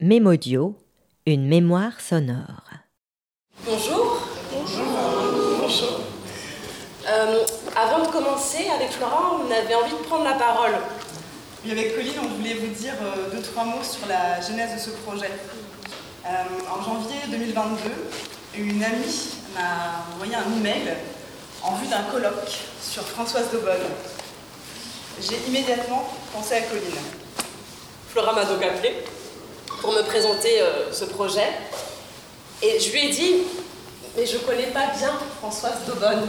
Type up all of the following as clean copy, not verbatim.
Mémodio, une mémoire sonore. Bonjour. Bonjour. Avant de commencer, avec Flora, on avait envie de prendre la parole. Et avec Colline, on voulait vous dire 2-3 mots sur la genèse de ce projet. En janvier 2022, une amie m'a envoyé un email en vue d'un colloque sur Françoise Daubonne. J'ai immédiatement pensé à Colline. Flora m'a donc appelée pour me présenter ce projet. Et je lui ai dit, mais je connais pas bien Françoise Daubonne.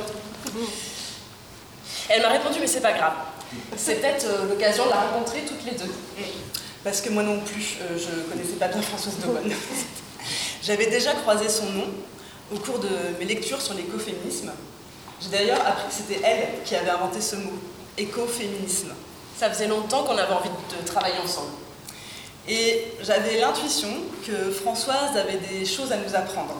Elle m'a répondu, mais c'est pas grave. C'est peut-être l'occasion de la rencontrer toutes les deux. Parce que moi non plus, je connaissais pas bien Françoise Daubonne. J'avais déjà croisé son nom au cours de mes lectures sur l'écoféminisme. J'ai d'ailleurs appris que c'était elle qui avait inventé ce mot, écoféminisme. Ça faisait longtemps qu'on avait envie de travailler ensemble. Et j'avais l'intuition que Françoise avait des choses à nous apprendre.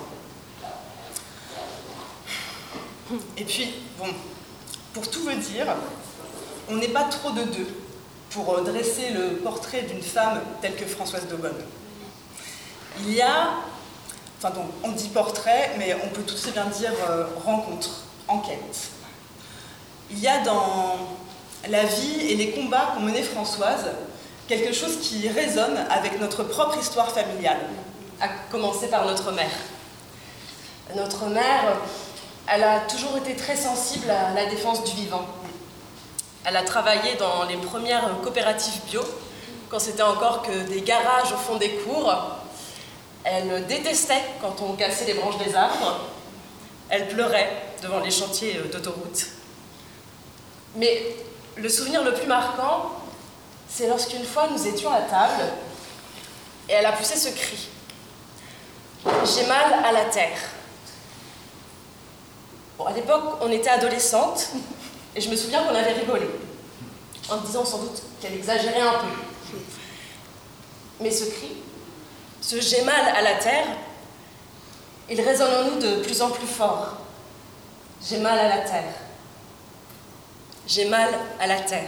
Et puis, bon, pour tout vous dire, on n'est pas trop de deux pour dresser le portrait d'une femme telle que Françoise Daubonne. Il y a, enfin donc, on dit portrait, mais on peut tout aussi bien dire rencontre, enquête. Il y a dans la vie et les combats qu'ont menés Françoise quelque chose qui résonne avec notre propre histoire familiale. À commencer par notre mère. Notre mère, elle a toujours été très sensible à la défense du vivant. Elle a travaillé dans les premières coopératives bio, quand c'était encore que des garages au fond des cours. Elle détestait quand on cassait les branches des arbres. Elle pleurait devant les chantiers d'autoroute. Mais le souvenir le plus marquant, c'est lorsqu'une fois nous étions à table et elle a poussé ce cri. J'ai mal à la terre. Bon, à l'époque, on était adolescentes et je me souviens qu'on avait rigolé, en disant sans doute qu'elle exagérait un peu. Mais ce cri, ce j'ai mal à la terre, il résonne en nous de plus en plus fort. J'ai mal à la terre. J'ai mal à la terre.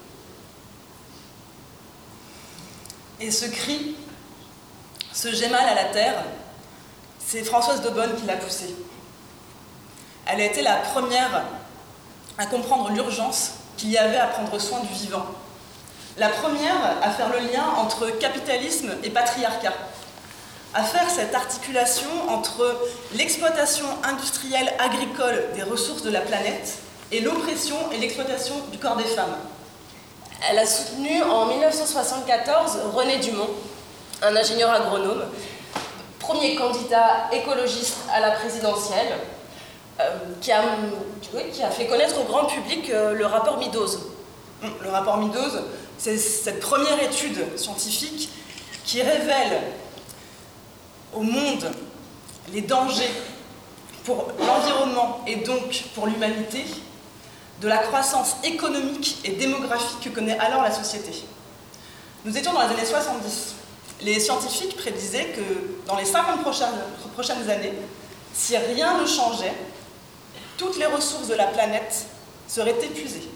Et ce cri, ce j'ai mal à la terre, c'est Françoise Daubonne qui l'a poussé. Elle a été la première à comprendre l'urgence qu'il y avait à prendre soin du vivant. La première à faire le lien entre capitalisme et patriarcat, à faire cette articulation entre l'exploitation industrielle agricole des ressources de la planète et l'oppression et l'exploitation du corps des femmes. Elle a soutenu en 1974 René Dumont, un ingénieur agronome, premier candidat écologiste à la présidentielle, qui a fait connaître au grand public le rapport Meadows. Le rapport Meadows, c'est cette première étude scientifique qui révèle au monde les dangers pour l'environnement et donc pour l'humanité de la croissance économique et démographique que connaît alors la société. Nous étions dans les années 70. Les scientifiques prédisaient que dans les 50 prochaines années, si rien ne changeait, toutes les ressources de la planète seraient épuisées.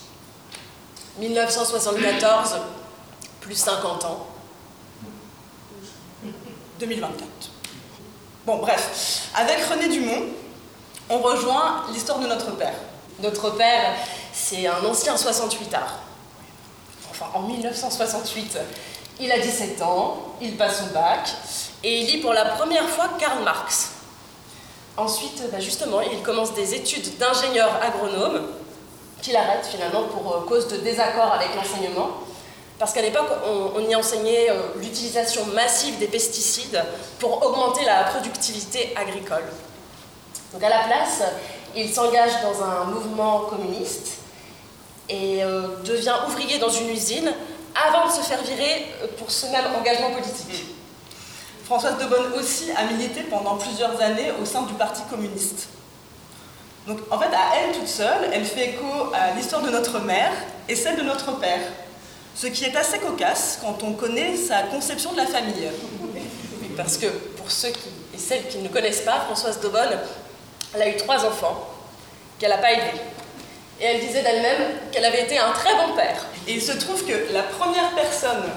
1974, plus 50 ans. 2024. Bon, bref, avec René Dumont, on rejoint l'histoire de notre père. Notre père, c'est un ancien 68ard. Enfin, en 1968, il a 17 ans, il passe son bac et il lit pour la première fois Karl Marx. Ensuite, justement, il commence des études d'ingénieur agronome qu'il arrête finalement pour cause de désaccord avec l'enseignement. Parce qu'à l'époque, on y enseignait l'utilisation massive des pesticides pour augmenter la productivité agricole. Donc à la place, il s'engage dans un mouvement communiste et devient ouvrier dans une usine avant de se faire virer pour ce même engagement politique. Françoise Daubonne aussi a milité pendant plusieurs années au sein du Parti communiste. Donc en fait, à elle toute seule, elle fait écho à l'histoire de notre mère et celle de notre père. Ce qui est assez cocasse quand on connaît sa conception de la famille. Parce que pour ceux et celles qui ne connaissent pas, Françoise Daubonne, elle a eu 3 enfants qu'elle n'a pas élevés. Et elle disait d'elle-même qu'elle avait été un très bon père. Et il se trouve que la première personne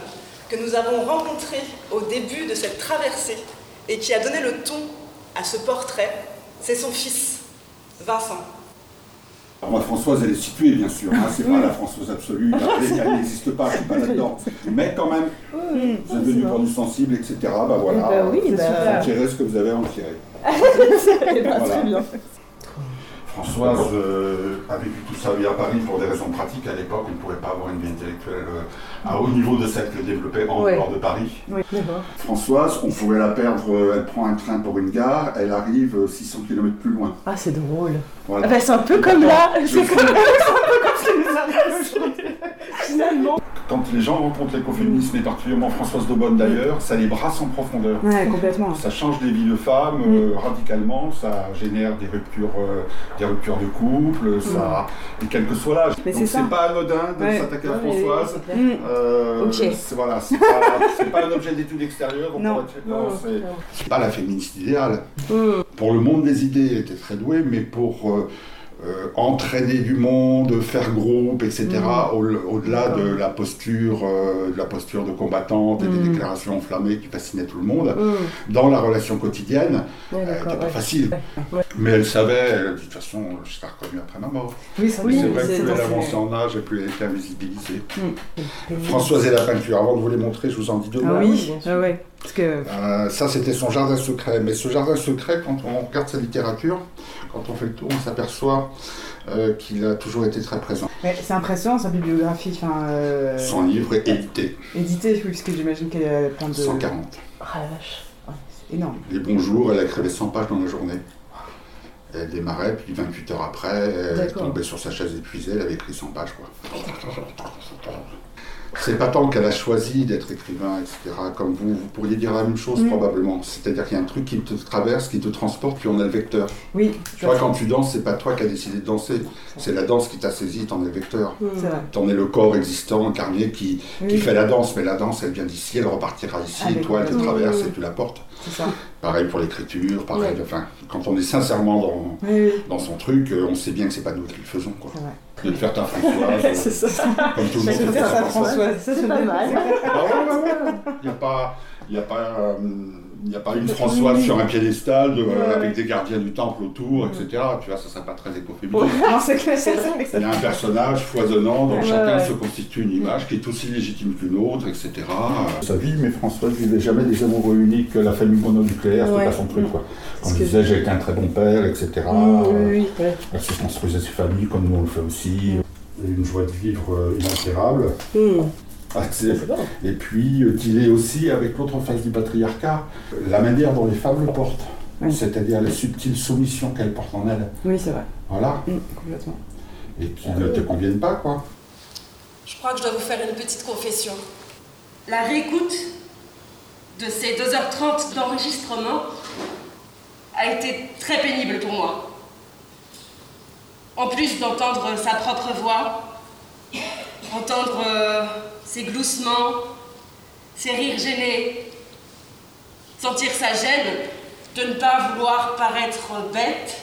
que nous avons rencontré au début de cette traversée et qui a donné le ton à ce portrait, c'est son fils, Vincent. Alors moi, Françoise, elle est située, bien sûr, hein, c'est pas la Françoise absolue, elle n'existe pas, je suis pas là-dedans. Mais quand même, vous êtes venu pour du sensible, etc. Bah voilà, vous tirez ce que vous avez à en tirer. Voilà. Très bien. Françoise a vécu tout sa vie à Paris pour des raisons pratiques. À l'époque, on ne pouvait pas avoir une vie intellectuelle à haut niveau de celle que développait en dehors de Paris. Oui, Françoise, on pouvait la perdre, elle prend un train pour une gare, elle arrive 600 km plus loin. Ah, c'est drôle. Voilà. Ah bah, c'est un peu comme là, c'est un peu comme ce qui nous arrive aujourd'hui, finalement. Quand les gens rencontrent l'écoféminisme, et particulièrement Françoise Daubonne d'ailleurs, ça les brasse en profondeur. Ouais, complètement. Ça change les vies de femmes radicalement, ça génère des ruptures de couple, ça, et quel que soit l'âge. Donc c'est pas anodin de s'attaquer à Françoise. Voilà, c'est pas un objet d'étude extérieure. C'est pas la féministe idéale. Pour le monde des idées, elle était très douée, mais pour entraîner du monde, faire groupe, etc. Au-delà de la posture de combattante et des déclarations enflammées qui fascinaient tout le monde, dans la relation quotidienne, c'était pas facile. Mais elle savait, de toute façon, je serai reconnue après ma mort. Oui, c'est vrai que plus elle avançait en âge et plus elle était invisibilisée. Françoise et la peinture, avant de vous les montrer, je vous en dis deux mots. Parce que... ça, c'était son jardin secret. Mais ce jardin secret, quand on regarde sa littérature, quand on fait le tour, on s'aperçoit qu'il a toujours été très présent. Mais c'est impressionnant, sa bibliographie. Son livre est édité. Édité, oui, parce que j'imagine qu'elle a plein de... 140. Ah la vache, c'est énorme. Les bons jours, elle écrivait 100 pages dans la journée. Elle démarrait, puis 28 heures après, elle tombait sur sa chaise épuisée, elle avait écrit 100 pages, quoi. C'est pas tant qu'elle a choisi d'être écrivain, etc. Comme vous pourriez dire la même chose probablement. C'est-à-dire qu'il y a un truc qui te traverse, qui te transporte, puis on a le vecteur. Oui. Tu vois, quand tu danses, c'est pas toi qui as décidé de danser. C'est la danse qui t'a saisi, t'en es le vecteur. T'en es le corps existant, incarné, qui fait la danse. Mais la danse, elle vient d'ici, elle repartira ici, et toi, elle te traverse et tu la portes. C'est ça. Pareil pour l'écriture, pareil. Enfin, quand on est sincèrement dans son truc, on sait bien que c'est pas nous qui le faisons, quoi. De faire ta Françoise, c'est ça. Comme tout le monde fait ta Françoise. C'est pas mal. Il n'y a pas une Françoise sur un piédestal avec des gardiens du temple autour, etc. Tu vois, ça ne serait pas très écoféministe. Non, c'est clair, c'est ça. Il y a un personnage foisonnant dont chacun se constitue une image qui est aussi légitime qu'une autre, etc. Sa vie, mais Françoise ne vivait jamais des amoureux uniques, la famille mononucléaire, c'était pas son truc, quoi. Quand je disais j'ai été un très bon père, etc. Elle se construisait ses familles comme nous on le fait aussi. Une joie de vivre inaltérable. Et puis dealer aussi avec l'autre face du patriarcat, la manière dont les femmes le portent, c'est-à-dire les subtiles soumissions qu'elles portent en elles. Oui, c'est vrai. Voilà. Complètement. Et qui ne te conviennent pas, quoi. Je crois que je dois vous faire une petite confession. La réécoute de ces 2h30 d'enregistrement a été très pénible pour moi. En plus d'entendre sa propre voix, entendre ses gloussements, ses rires gênés, sentir sa gêne de ne pas vouloir paraître bête,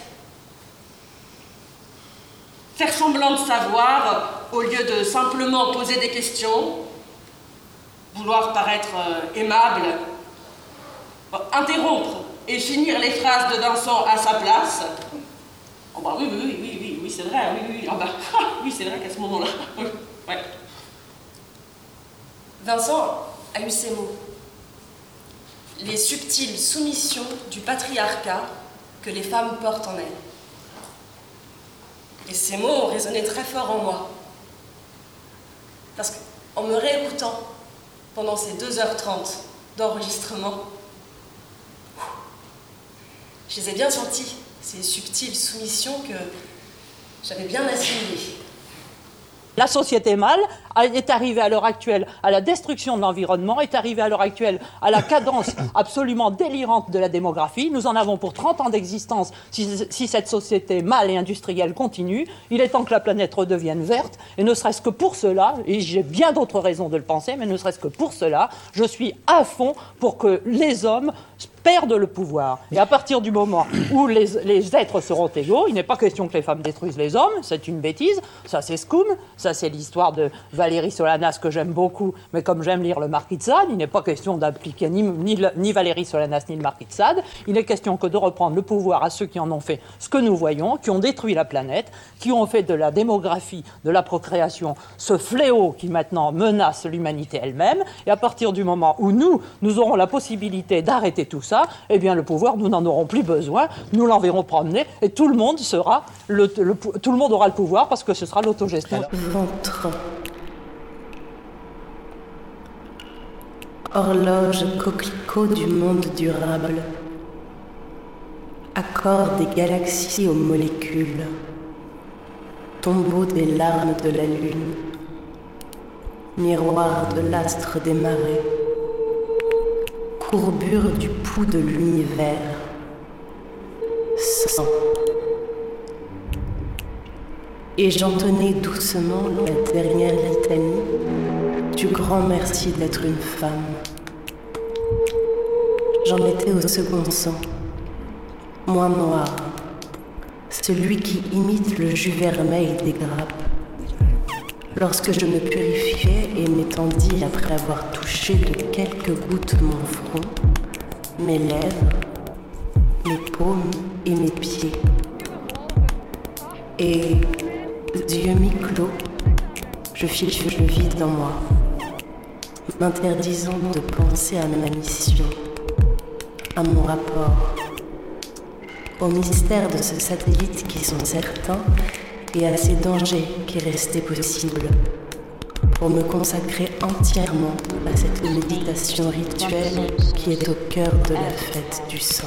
faire semblant de savoir au lieu de simplement poser des questions, vouloir paraître aimable, interrompre et finir les phrases de Vincent à sa place. Oh bah oui, c'est vrai, oui, oh bah, oui, c'est vrai qu'à ce moment-là, ouais. Vincent a eu ces mots. Les subtiles soumissions du patriarcat que les femmes portent en elles. Et ces mots ont résonné très fort en moi. Parce qu'en me réécoutant pendant ces 2h30 d'enregistrement, je les ai bien senties, ces subtiles soumissions que j'avais bien assimilées. La société mâle est arrivée à l'heure actuelle à la destruction de l'environnement, est arrivée à l'heure actuelle à la cadence absolument délirante de la démographie. Nous en avons pour 30 ans d'existence si cette société mâle et industrielle continue. Il est temps que la planète redevienne verte, et ne serait-ce que pour cela, et j'ai bien d'autres raisons de le penser, mais ne serait-ce que pour cela, je suis à fond pour que les hommes perdent le pouvoir. Et à partir du moment où les êtres seront égaux, il n'est pas question que les femmes détruisent les hommes, c'est une bêtise, ça c'est Scum, ça c'est l'histoire de Valéry Solanas, que j'aime beaucoup, mais comme j'aime lire le Marquis de Sade, il n'est pas question d'appliquer ni Valéry Solanas ni le Marquis de Sade. Il n'est question que de reprendre le pouvoir à ceux qui en ont fait ce que nous voyons, qui ont détruit la planète, qui ont fait de la démographie, de la procréation, ce fléau qui maintenant menace l'humanité elle-même. Et à partir du moment où nous aurons la possibilité d'arrêter tout ça, eh bien le pouvoir, nous n'en aurons plus besoin, nous l'enverrons promener et tout le monde aura le pouvoir parce que ce sera l'autogestion. Ventre. Horloge coquelicot du monde durable. Accord des galaxies aux molécules. Tombeau des larmes de la lune. Miroir de l'astre des marées. Courbure du pouls de l'univers. Sang. Et j'entonnais doucement la dernière litanie du grand merci d'être une femme. J'en étais au second sang, moins noir, celui qui imite le jus vermeil des grappes. Lorsque je me purifiais et m'étendis après avoir touché de quelques gouttes mon front, mes lèvres, mes paumes et mes pieds. Et, yeux mi-clos, je fiche le vide en moi, m'interdisant de penser à ma mission, à mon rapport, au mystère de ce satellite qui sont certains et à ces dangers qui restaient possibles, pour me consacrer entièrement à cette méditation rituelle qui est au cœur de la fête du sang.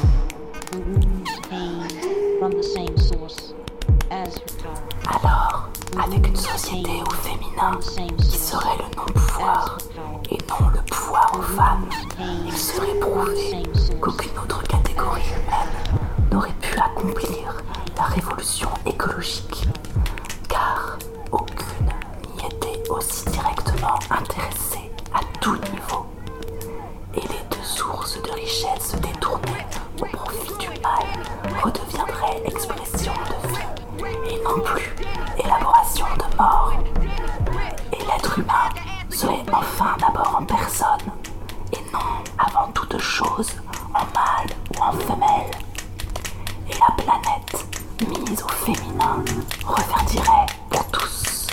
Alors, avec une société au féminin qui serait le non-pouvoir et non le pouvoir aux femmes, il serait prouvé qu'aucune autre catégorie humaine n'aurait pu accomplir la révolution écologique, car aucune n'y était aussi directement intéressée à tout niveau. Et les deux sources de richesse détournées au profit du mal redeviendraient expression de vie et non plus élaboration de mort. Et l'être humain serait enfin d'abord en personne et non avant toute chose en mâle ou en femelle. Et la planète mise au féminin reverdirait pour tous.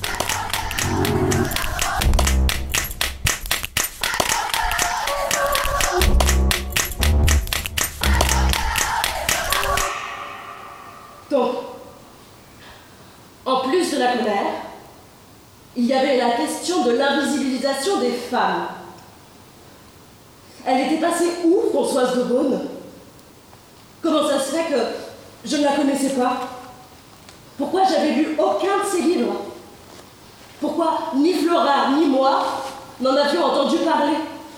Donc, en plus de la colère, il y avait la question de l'invisibilisation des femmes. Elle était passée où, Françoise de Beaune? Comment ça se fait que je ne la connaissais pas? Pourquoi j'avais lu aucun de ses livres? Pourquoi ni Flora ni moi n'en avions entendu parler?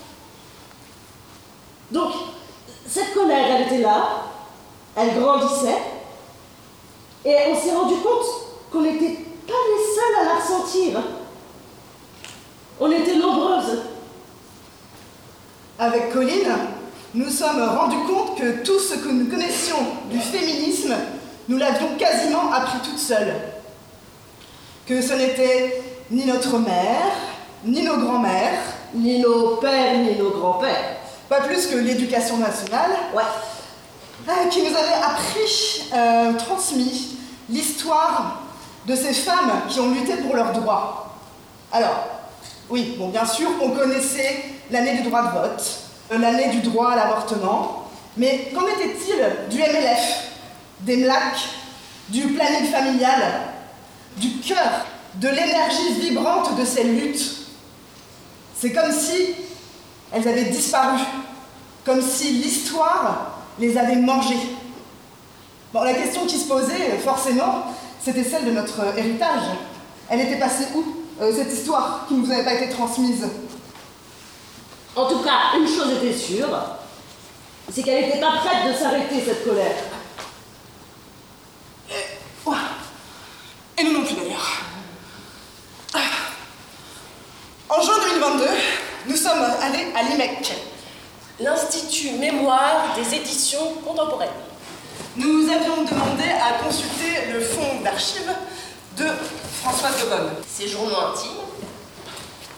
Donc, cette colère, elle était là, elle grandissait, et on s'est rendu compte qu'on n'était pas les seuls à la ressentir. On était nombreuses. Avec Colline, nous sommes rendus compte que tout ce que nous connaissions du féminisme, nous l'avions quasiment appris toutes seules. Que ce n'était ni notre mère, ni nos grands-mères, ni nos pères, ni nos grands-pères. Pas plus que l'éducation nationale, qui nous avait appris, transmis l'histoire de ces femmes qui ont lutté pour leurs droits. Alors, oui, bon, bien sûr, on connaissait l'année du droit de vote, l'année du droit à l'avortement, mais qu'en était-il du MLF, des MLAC, du planning familial, du cœur, de l'énergie vibrante de ces luttes? C'est comme si elles avaient disparu, comme si l'histoire les avait mangées. Bon, la question qui se posait, forcément, c'était celle de notre héritage. Elle était passée où, cette histoire qui ne nous avait pas été transmise? En tout cas, une chose était sûre, c'est qu'elle n'était pas prête de s'arrêter, cette colère. Et nous non plus, d'ailleurs. En juin 2022, nous sommes allés à l'IMEC, l'Institut Mémoire des éditions contemporaines. Nous avions demandé à consulter le fonds d'archives de Françoise de Beaune. Ses journaux intimes,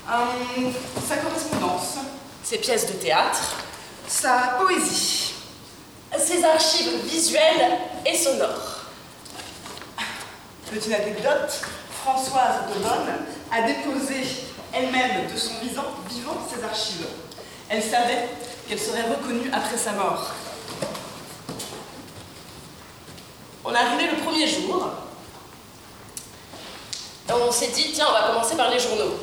Sa correspondance. Ses pièces de théâtre. Sa poésie. Ses archives visuelles et sonores. Petite anecdote, Françoise de Bonne a déposé elle-même de son vivant ses archives. Elle savait qu'elle serait reconnue après sa mort. On est arrivé le premier jour. On s'est dit, tiens, on va commencer par les journaux.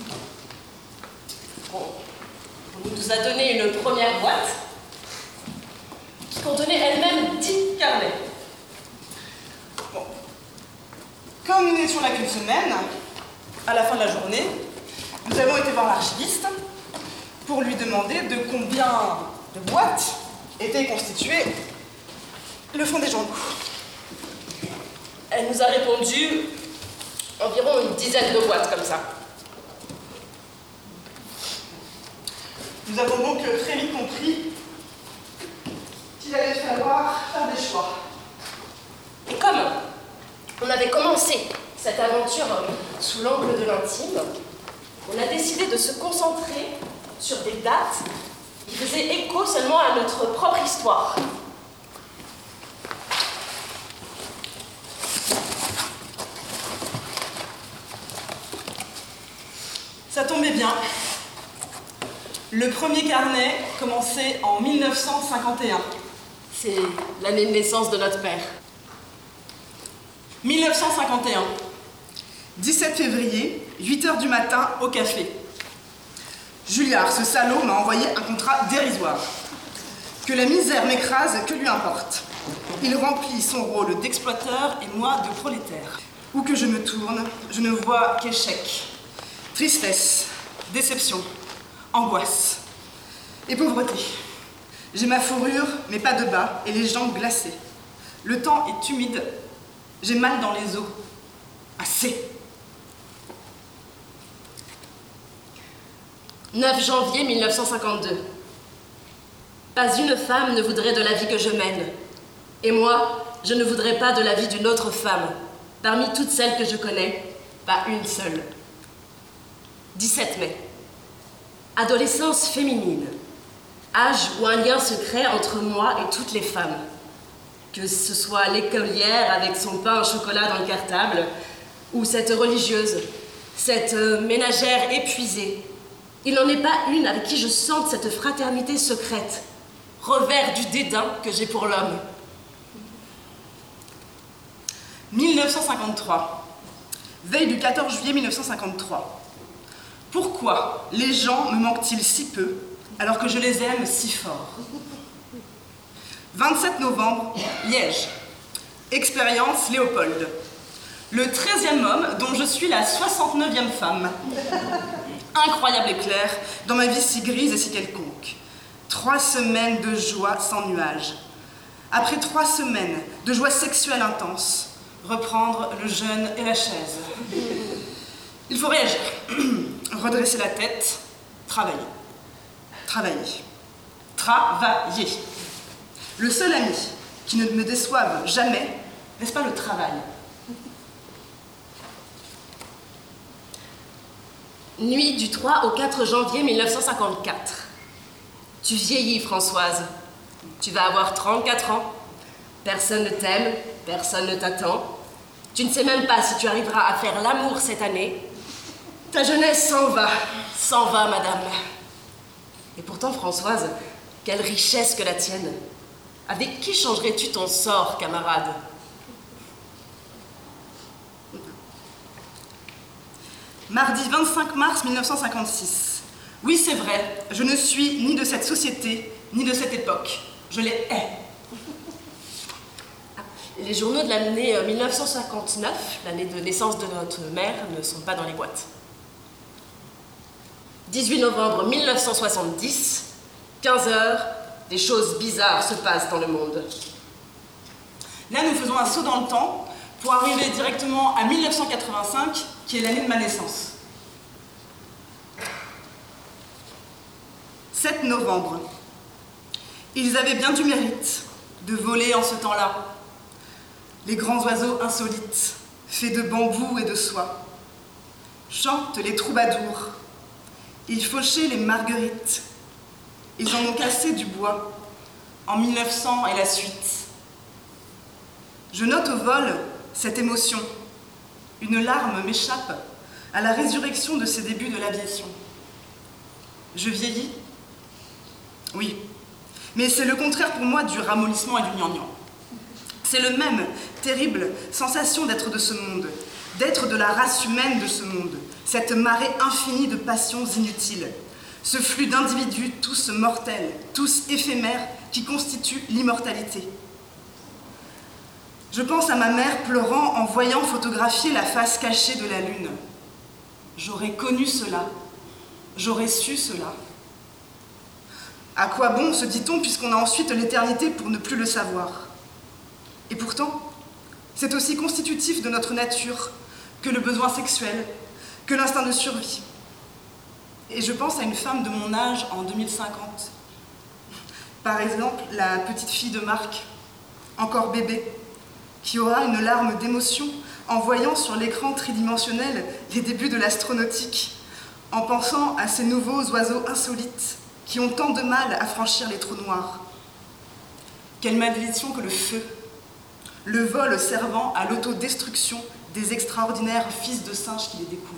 On nous a donné une première boîte qui contenait elle-même 10 carnets. Bon. Comme nous n'étions là qu'une semaine, à la fin de la journée, nous avons été voir l'archiviste pour lui demander de combien de boîtes était constitué le fond des journaux. Elle nous a répondu environ une dizaine de boîtes comme ça. Nous avons donc très vite compris qu'il allait falloir faire des choix. Et comme on avait commencé cette aventure sous l'angle de l'intime, on a décidé de se concentrer sur des dates qui faisaient écho seulement à notre propre histoire. Ça tombait bien. Le premier carnet commençait en 1951. C'est l'année de naissance de notre père. 1951. 17 février, 8h du matin, au café. Julliard, ce salaud, m'a envoyé un contrat dérisoire. Que la misère m'écrase, que lui importe. Il remplit son rôle d'exploiteur et moi de prolétaire. Où que je me tourne, je ne vois qu'échec. Tristesse, déception, angoisse et pauvreté. J'ai ma fourrure, mais pas de bas, et les jambes glacées. Le temps est humide, j'ai mal dans les os. Assez. 9 janvier 1952. Pas une femme ne voudrait de la vie que je mène. Et moi, je ne voudrais pas de la vie d'une autre femme. Parmi toutes celles que je connais, pas une seule. 17 mai. Adolescence féminine. Âge où un lien se crée entre moi et toutes les femmes. Que ce soit l'écolière avec son pain au chocolat dans le cartable, ou cette religieuse, cette ménagère épuisée. Il n'en est pas une avec qui je sente cette fraternité secrète, revers du dédain que j'ai pour l'homme. 1953. Veille du 14 juillet 1953. Pourquoi les gens me manquent-ils si peu alors que je les aime si fort? 27 novembre, Liège. Expérience Léopold. Le 13e homme dont je suis la 69e femme. Incroyable éclair dans ma vie si grise et si quelconque. 3 semaines de joie sans nuages. Après 3 semaines de joie sexuelle intense, reprendre le jeûne et la chaise. Il faut réagir. Redresser la tête, travailler. Travailler. Travailler. Le seul ami qui ne me déçoive jamais, n'est-ce pas le travail? Nuit du 3 au 4 janvier 1954. Tu vieillis, Françoise. Tu vas avoir 34 ans. Personne ne t'aime, personne ne t'attend. Tu ne sais même pas si tu arriveras à faire l'amour cette année. Ta jeunesse s'en va, madame. Et pourtant, Françoise, quelle richesse que la tienne. Avec qui changerais-tu ton sort, camarade? Mardi 25 mars 1956. Oui, c'est vrai, je ne suis ni de cette société, ni de cette époque. Je les hais. Les journaux de l'année 1959, l'année de naissance de notre mère, ne sont pas dans les boîtes. 18 novembre 1970, 15h, des choses bizarres se passent dans le monde. Là, nous faisons un saut dans le temps pour arriver directement à 1985, qui est l'année de ma naissance. 7 novembre. Ils avaient bien du mérite de voler en ce temps-là. Les grands oiseaux insolites, faits de bambou et de soie. Chantent les troubadours, Ils fauchaient les marguerites. Ils en ont cassé du bois, en 1900 et la suite. Je note au vol cette émotion. Une larme m'échappe à la résurrection de ces débuts de l'aviation. Je vieillis? Oui, mais c'est le contraire pour moi du ramollissement et du gnangnan. C'est le même terrible sensation d'être de ce monde, d'être de la race humaine de ce monde, cette marée infinie de passions inutiles, ce flux d'individus tous mortels, tous éphémères, qui constituent l'immortalité. Je pense à ma mère pleurant en voyant photographier la face cachée de la lune. J'aurais connu cela, j'aurais su cela. À quoi bon, se dit-on, puisqu'on a ensuite l'éternité pour ne plus le savoir? Et pourtant, c'est aussi constitutif de notre nature que le besoin sexuel, que l'instinct de survie. Et je pense à une femme de mon âge en 2050. Par exemple, la petite fille de Marc, encore bébé, qui aura une larme d'émotion en voyant sur l'écran tridimensionnel les débuts de l'astronautique, en pensant à ces nouveaux oiseaux insolites qui ont tant de mal à franchir les trous noirs. Quelle malédiction que le feu, le vol servant à l'autodestruction des extraordinaires fils de singes qui les découvrent.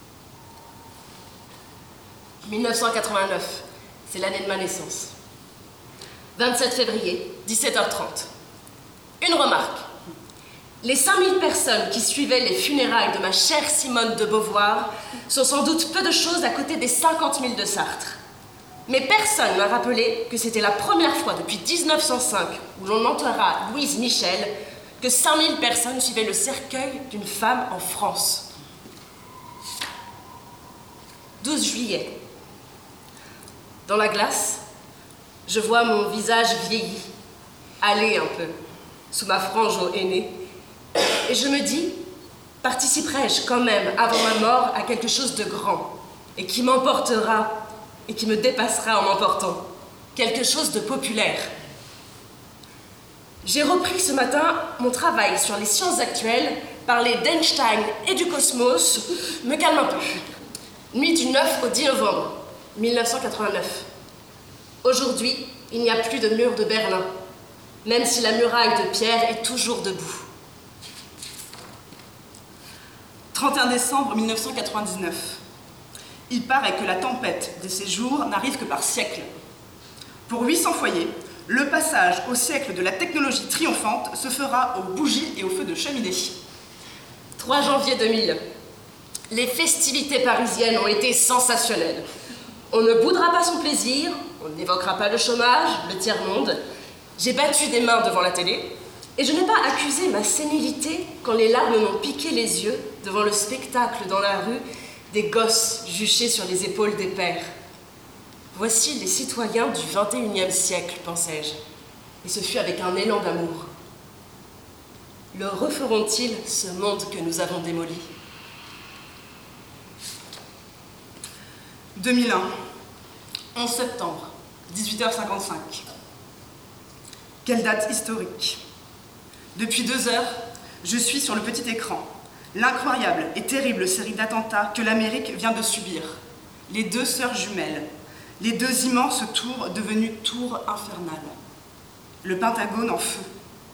1989, c'est l'année de ma naissance. 27 février, 17h30. Une remarque. Les 5000 personnes qui suivaient les funérailles de ma chère Simone de Beauvoir sont sans doute peu de choses à côté des 50 000 de Sartre. Mais personne m'a rappelé que c'était la première fois depuis 1905, où l'on enterra Louise Michel, que 5000 personnes suivaient le cercueil d'une femme en France. 12 juillet. Dans la glace, je vois mon visage vieilli, hâlé un peu, sous ma frange au henné, et je me dis, participerai-je quand même, avant ma mort, à quelque chose de grand, et qui m'emportera, et qui me dépassera en m'emportant, quelque chose de populaire. J'ai repris ce matin mon travail sur les sciences actuelles, parler d'Einstein et du cosmos, me calme un peu. Nuit du 9 au 10 novembre 1989. Aujourd'hui, il n'y a plus de mur de Berlin, même si la muraille de pierre est toujours debout. 31 décembre 1999. Il paraît que la tempête de ces jours n'arrive que par siècle. Pour 800 foyers, le passage au siècle de la technologie triomphante se fera aux bougies et aux feux de cheminée. 3 janvier 2000. Les festivités parisiennes ont été sensationnelles. On ne boudera pas son plaisir, on n'évoquera pas le chômage, le tiers-monde. J'ai battu des mains devant la télé, et je n'ai pas accusé ma sénilité quand les larmes m'ont piqué les yeux devant le spectacle dans la rue des gosses juchés sur les épaules des pères. Voici les citoyens du XXIe siècle, pensai-je, et ce fut avec un élan d'amour. Le referont-ils, ce monde que nous avons démoli? 2001, 11 septembre, 18h55. Quelle date historique. Depuis 2 heures, je suis sur le petit écran l'incroyable et terrible série d'attentats que l'Amérique vient de subir. Les 2 sœurs jumelles, les 2 immenses tours devenues tours infernales. Le Pentagone en feu.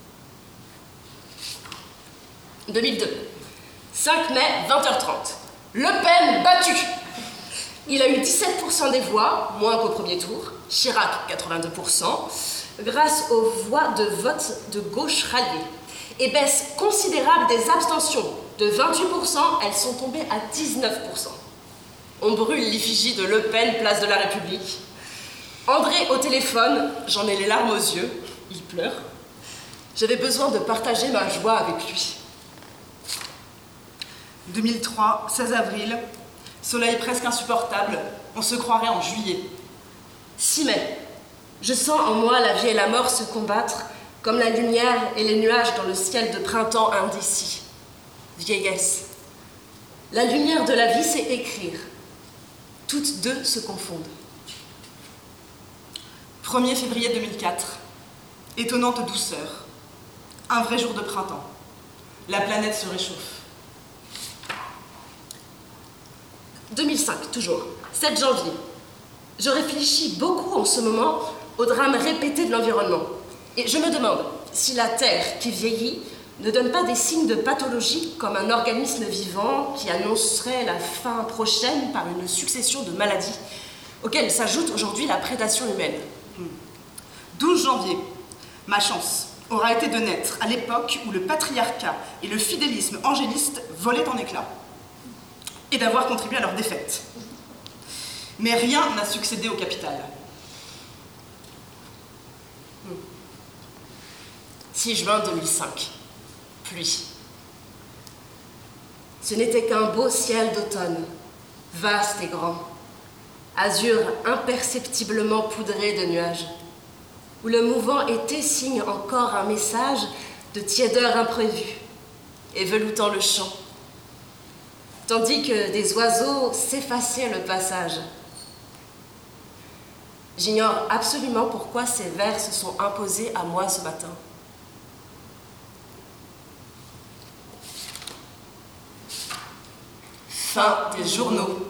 2002, 5 mai, 20h30. Le Pen battu. Il a eu 17% des voix, moins qu'au premier tour. Chirac, 82%, grâce aux voix de vote de gauche ralliées. Et baisse considérable des abstentions. De 28%, elles sont tombées à 19%. On brûle l'effigie de Le Pen, place de la République. André au téléphone, j'en ai les larmes aux yeux, il pleure. J'avais besoin de partager ma joie avec lui. 2003, 16 avril, soleil presque insupportable, on se croirait en juillet. 6 mai, je sens en moi la vie et la mort se combattre, comme la lumière et les nuages dans le ciel de printemps indécis. Vieillesse. La lumière de la vie, c'est écrire. Toutes deux se confondent. 1er février 2004. Étonnante douceur. Un vrai jour de printemps. La planète se réchauffe. 2005, toujours. 7 janvier. Je réfléchis beaucoup en ce moment au drame répété de l'environnement. Et je me demande si la Terre qui vieillit ne donne pas des signes de pathologie comme un organisme vivant qui annoncerait la fin prochaine par une succession de maladies auxquelles s'ajoute aujourd'hui la prédation humaine. 12 janvier. Ma chance aura été de naître à l'époque où le patriarcat et le fidélisme angéliste volaient en éclats et d'avoir contribué à leur défaite. Mais rien n'a succédé au capital. 6 juin 2005. Pluie. Ce n'était qu'un beau ciel d'automne, vaste et grand, azur imperceptiblement poudré de nuages, où le mouvant été signe encore un message de tiédeur imprévue, et veloutant le champ, tandis que des oiseaux s'effaçaient le passage. J'ignore absolument pourquoi ces vers se sont imposés à moi ce matin. Fin des journaux.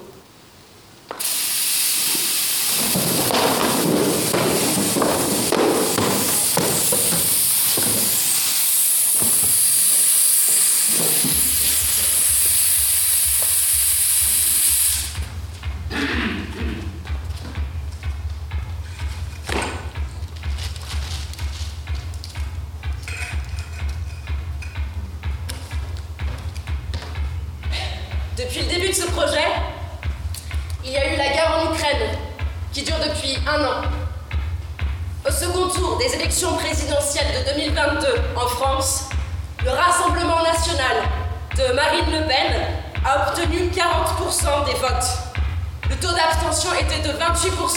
Depuis le début de ce projet, il y a eu la guerre en Ukraine, qui dure depuis 1 an. Au second tour des élections présidentielles de 2022 en France, le Rassemblement national de Marine Le Pen a obtenu 40% des votes. Le taux d'abstention était de 28%.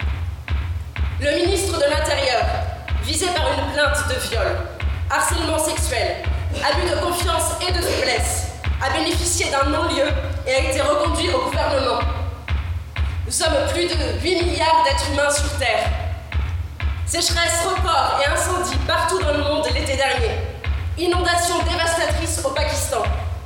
Le ministre de l'Intérieur, visé par une plainte de viol, harcèlement sexuel, abus de confiance et de faiblesse, a bénéficié d'un non-lieu et a été reconduit au gouvernement. Nous sommes plus de 8 milliards d'êtres humains sur Terre. Sécheresse, records et incendies partout dans le monde l'été dernier. Inondations dévastatrices au Pakistan.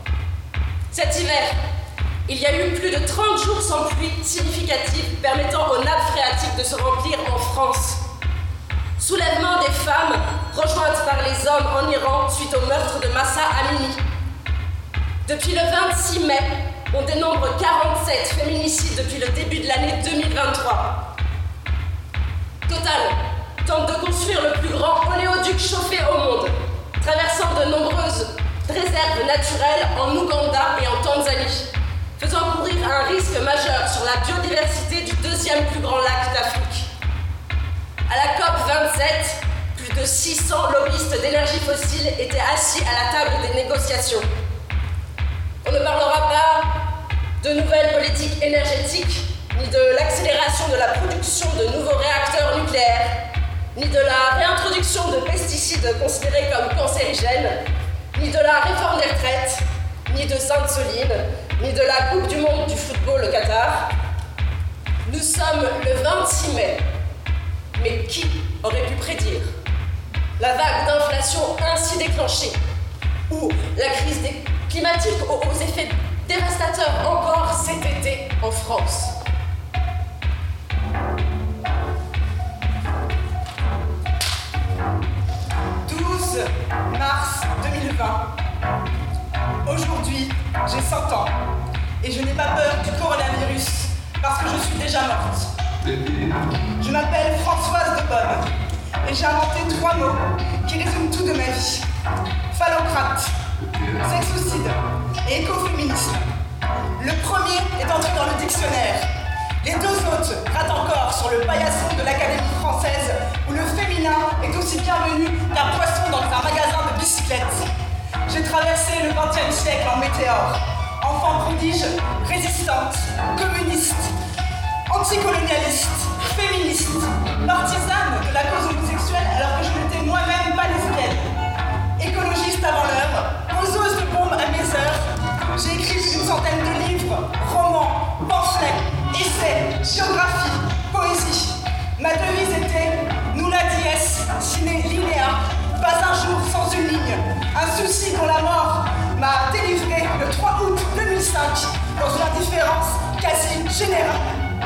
Cet hiver, il y a eu plus de 30 jours sans pluie significative permettant aux nappes phréatiques de se remplir en France. Soulèvement des femmes rejointes par les hommes en Iran suite au meurtre de Mahsa Amini. Depuis le 26 mai, on dénombre 47 féminicides depuis le début de l'année 2023. Total tente de construire le plus grand oléoduc chauffé au monde, traversant de nombreuses réserves naturelles en Ouganda et en Tanzanie, faisant courir un risque majeur sur la biodiversité du 2e plus grand lac d'Afrique. À la COP 27, plus de 600 lobbyistes d'énergie fossile étaient assis à la table des négociations. On ne parlera pas de nouvelles politiques énergétiques, ni de l'accélération de la production de nouveaux réacteurs nucléaires, ni de la réintroduction de pesticides considérés comme cancérigènes, ni de la réforme des retraites, ni de Sainte-Soline, ni de la Coupe du Monde du football au Qatar. Nous sommes le 26 mai, mais qui aurait pu prédire la vague d'inflation ainsi déclenchée, ou la crise climatique aux effets dévastateurs encore cet été en France. Mars 2020. Aujourd'hui, j'ai 100 ans et je n'ai pas peur du coronavirus parce que je suis déjà morte. Je m'appelle Françoise de Bonne et j'ai inventé 3 mots qui résument tout de ma vie. Phallocrate, sexocide et écoféminisme. Le premier est entré dans le dictionnaire. Les 2 autres ratent encore sur le paillasson de l'Académie française où le féminin est aussi bienvenu qu'un poisson dans un magasin de bicyclettes. J'ai traversé le XXe siècle en météore. Enfant prodige, résistante, communiste, anticolonialiste, féministe, partisane de la cause homosexuelle alors que je n'étais moi-même pas lesbienne. Écologiste avant l'heure, poseuse de bombes à mes heures, j'ai écrit une centaine de livres, romans, pamphlets, essais, géographie, poésie. Ma devise était nulla dies sine linea, pas un jour sans une ligne. Un souci dont la mort m'a délivré le 3 août 2005 dans une indifférence quasi générale.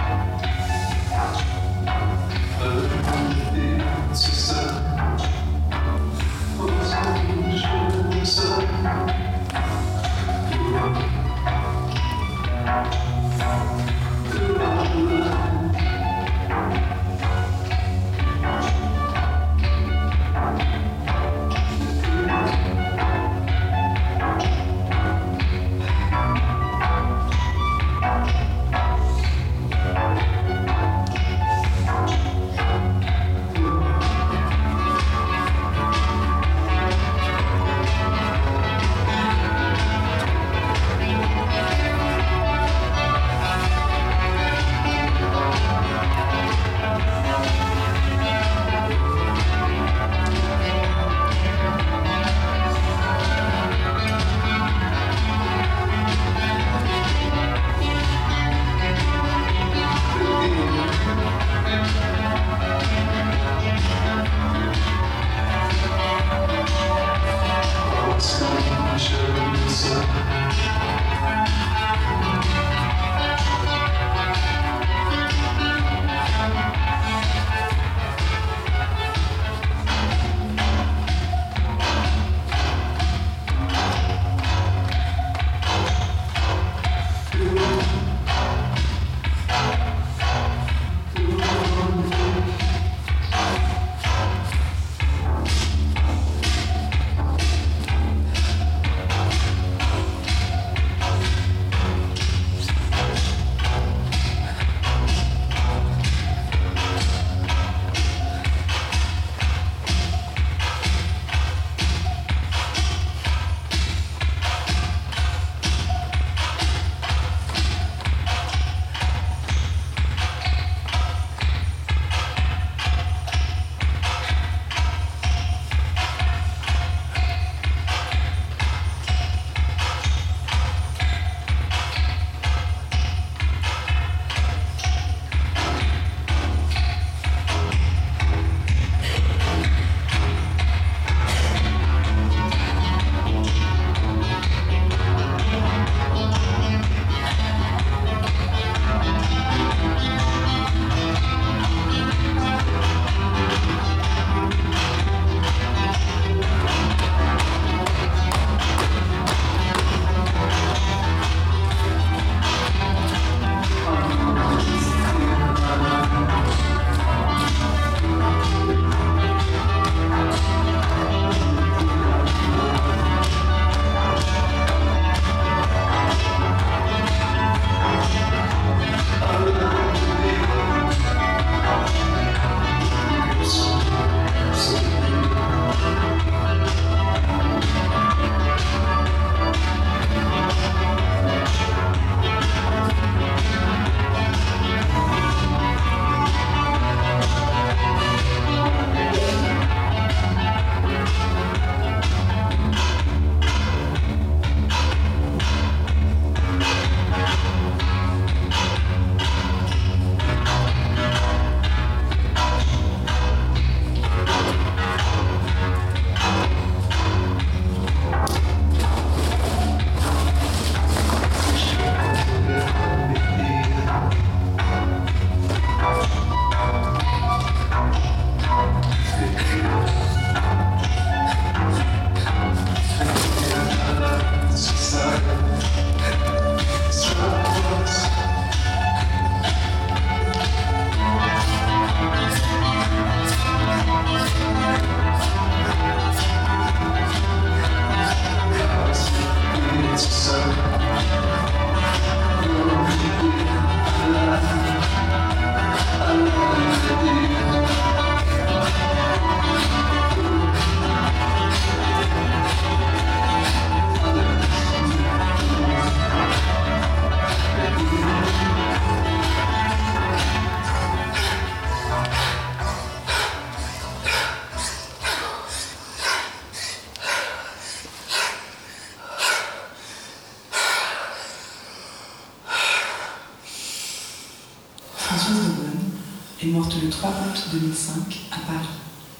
morte le 3 août 2005 à Paris.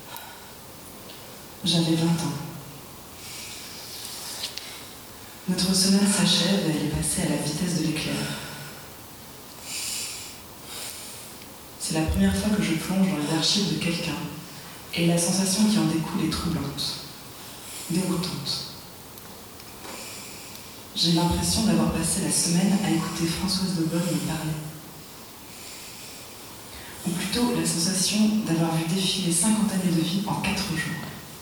J'avais 20 ans. Notre semaine s'achève et elle est passée à la vitesse de l'éclair. C'est la première fois que je plonge dans les archives de quelqu'un et la sensation qui en découle est troublante, déroutante. J'ai l'impression d'avoir passé la semaine à écouter Françoise de Bonne me parler. Ou plutôt la sensation d'avoir vu défiler 50 années de vie en 4 jours.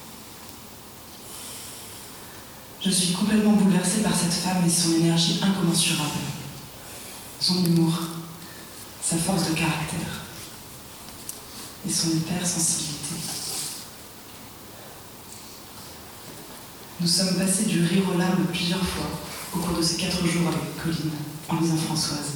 Je suis complètement bouleversée par cette femme et son énergie incommensurable, son humour, sa force de caractère et son hypersensibilité. Nous sommes passés du rire aux larmes plusieurs fois au cours de ces 4 jours avec Colline, en lisant Françoise.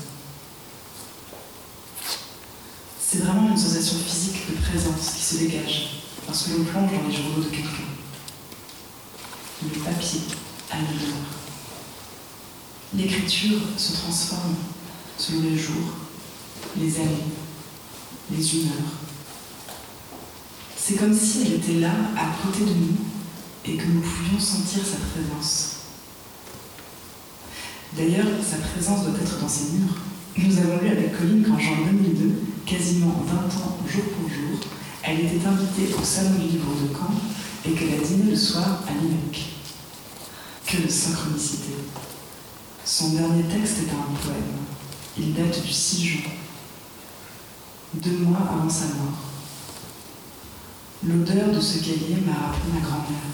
C'est vraiment une sensation physique de présence qui se dégage lorsque l'on plonge dans les journaux de quelqu'un. Le papier à l'odeur. L'écriture se transforme selon les jours, les années, les humeurs. C'est comme si elle était là, à côté de nous, et que nous pouvions sentir sa présence. D'ailleurs, sa présence doit être dans ses murs. Nous avons lu avec Colline qu'en juin 2002, quasiment 20 ans jour pour jour, elle était invitée au Salon du Livre de Caen et qu'elle a dîné le soir à l'IMEC. Que de synchronicité. Son dernier texte est un poème. Il date du 6 juin, 2 mois avant sa mort. L'odeur de ce cahier m'a rappelé ma grand-mère.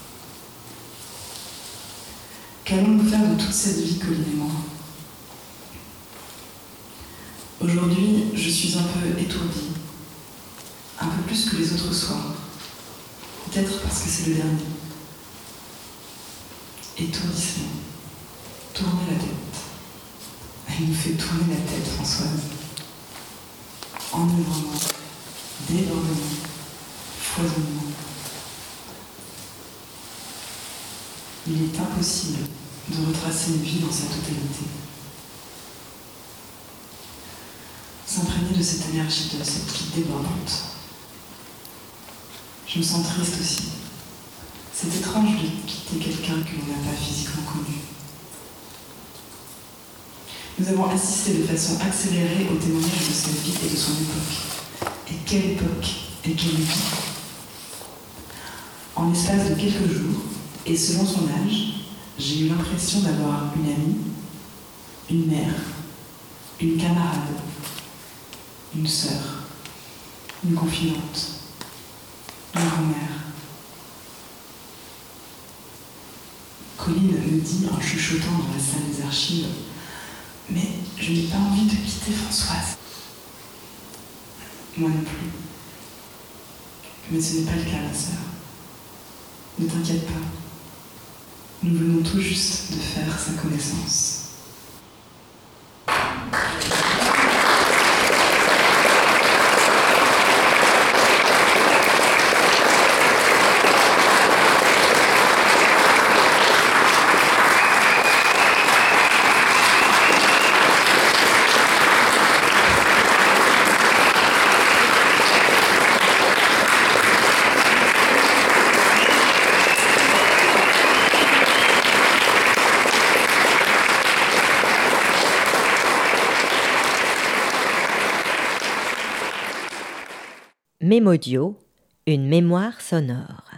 Qu'allons-nous faire de toute cette vie, Colline et moi ? Aujourd'hui, je suis un peu étourdie, un peu plus que les autres soirs. Peut-être parce que c'est le dernier. Étourdissement. Tourner la tête. Elle nous fait tourner la tête, Françoise. Enivrement, débordement, foisonnement. Il est impossible de retracer une vie dans sa totalité. S'imprégner de cette énergie, de cette vie débordante. Je me sens triste aussi. C'est étrange de quitter quelqu'un que l'on n'a pas physiquement connu. Nous avons assisté de façon accélérée au témoignage de sa vie et de son époque. Et quelle époque et quelle vie! En l'espace de quelques jours, et selon son âge, j'ai eu l'impression d'avoir une amie, une mère, une camarade, une sœur, une confidente, une grand-mère. Colline me dit en chuchotant dans la salle des archives « Mais je n'ai pas envie de quitter Françoise. » Moi non plus. Mais ce n'est pas le cas, ma sœur. Ne t'inquiète pas. Nous venons tout juste de faire sa connaissance. Mémodio, une mémoire sonore.